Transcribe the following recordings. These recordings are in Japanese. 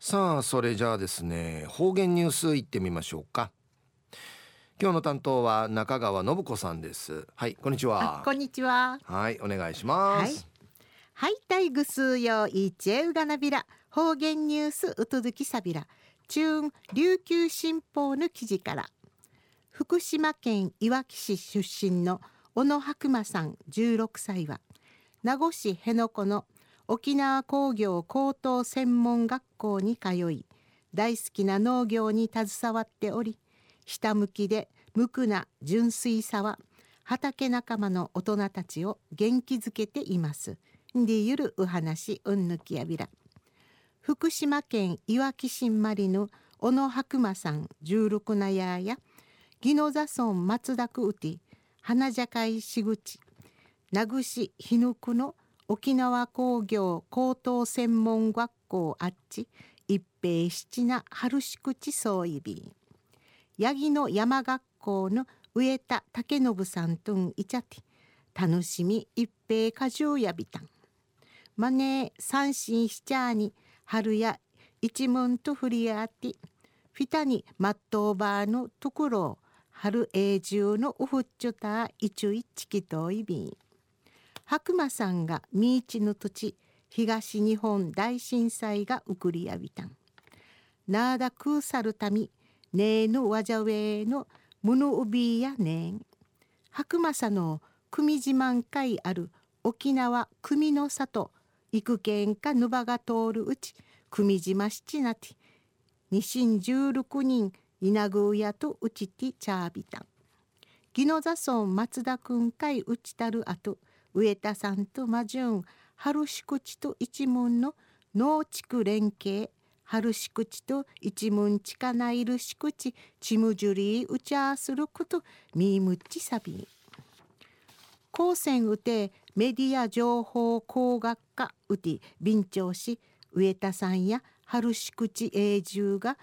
さあ、それじゃあですね、方言ニュースいってみましょうか。今日の担当は中川信子さんです。はい、こんにちは。 こんにちは。 はい、お願いしまはい。 す。 はい、たいぐすうよいちえうがなびら。方言ニュースうとどきさびら。中琉球新報の記事から。福島県いわき市出身の小野白馬さん16歳は、名護市辺野古の沖縄工業高等専門学校に通い、大好きな農業に携わっており、ひたむきで無垢な純粋さは畑仲間の大人たちを元気づけています。でゆるお話うんぬきやびら。福島県いわき市まりの小野白馬さん16なやや、宜野座村松田区うて花じゃかいし口、名護市日ぬくの沖縄工業高等専門学校あっち一平七な春し口そういびん。八木の山学校の上田武信さんとんいちゃて楽しみ一平かじゅうやびたん。マネー三心しちゃーに春や一門と振りあってフィタにマットーバーのところ春永住のウフッチョター一一チといびん。白馬さんが三市の土地東日本大震災がうくりやびたん。なーだくさるたみねえのわじゃウェのむぬうびやねん。白馬さの組自慢会ある沖縄組の里幾軒かぬばが通るうち組島七なてにしん16人稲ぐやとうちてちゃびたん。宜野座村松田くんかいうちたるあと上田さんとまじゅん春しくちと一門の農地区連携春しくちと一門ちかないるしくちちむじゅりうちゃすることみむっちさびん。高専うてメディア情報工学科うて便調し上田さんや春しくち永住が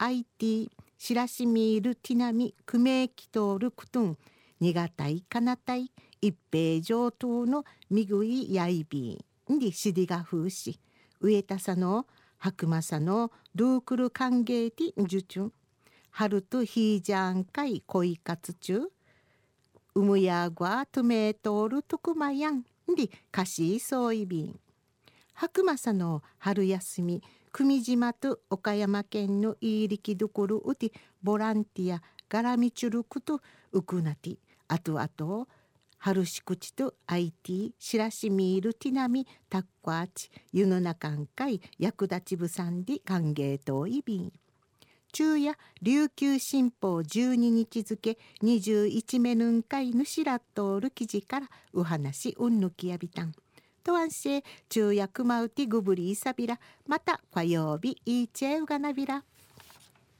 IT しらしみいるティナミくめきとおるくとんにがたいかなたい一平上等のみぐいやいびんにしりがふうし上田さの白馬さのルークル歓迎ティンジュチュン春とヒージャンかい恋活中うむやぐわとめとおるとくまやんにかしいそういびん。白馬さの春休み久米島と岡山県のいいりきどころうてボランティアがらみちゅるくとうくなてあとあと春しくちと IT しらしみいるティナミタッコアチ湯の中んかい役立ちぶさんで歓迎といびん。昼夜琉球新報12日付21メヌン会ぬしらっとおる記事からお話うんぬきやびたん。とわんし昼夜くまうてぐぶりいさびらまた火曜日いいちえうがなびら。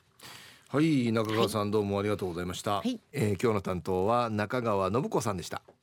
はい、中川さん、どうもありがとうございました。 はい。 今日の担当は中川信子さんでした。